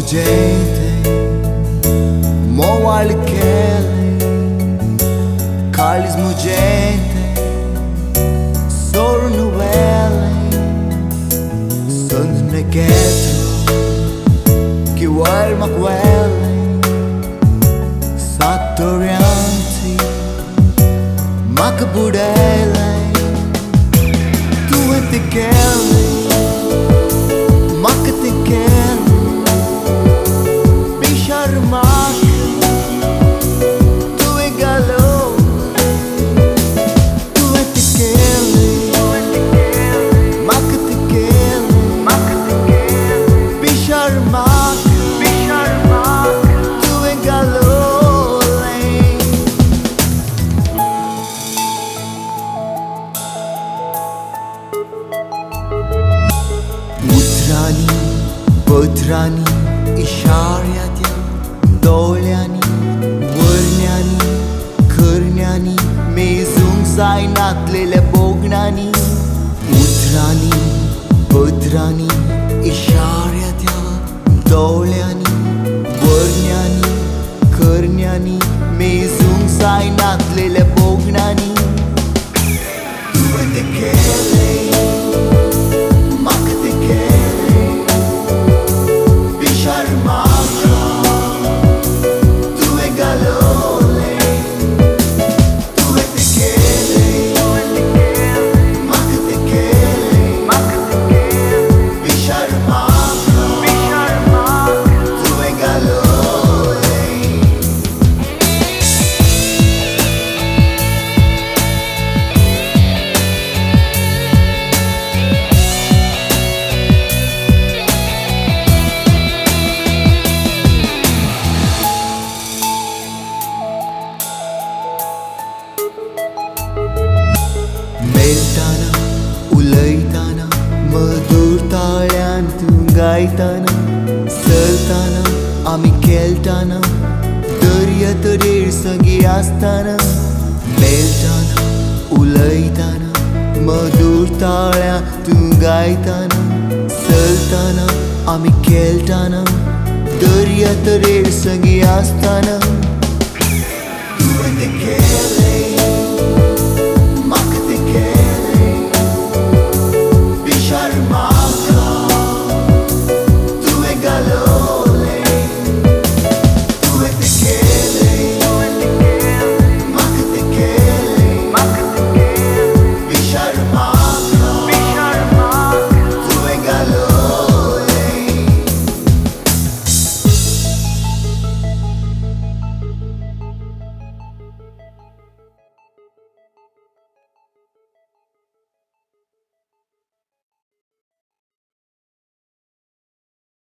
gente, moal kele, calismo gente, solo novelle, sunt neghetto, che uarma quelle, sattorianti, ma che budele, tu e te kele, ma che te kele. Pătrani, ișariatea, doleani, vârneani, cârneani, mezung sainatlele bognani. Utrani, pătrani, ișariatea, doleani, vârneani, cârneani, mezung sainatlele bognani. Tu te kele, Meltana, ulăitana, mădur talentu gaitana, săltana, amicheltana, dăria tărir săghiastana. Meltana, ulăitana, mădur talentu gaitana, săltana, amicheltana, dăria tărir săghiastana. Tu te kele.